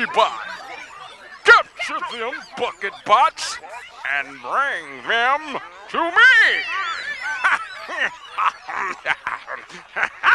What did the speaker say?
by. Capture them bucket bots and bring them to me.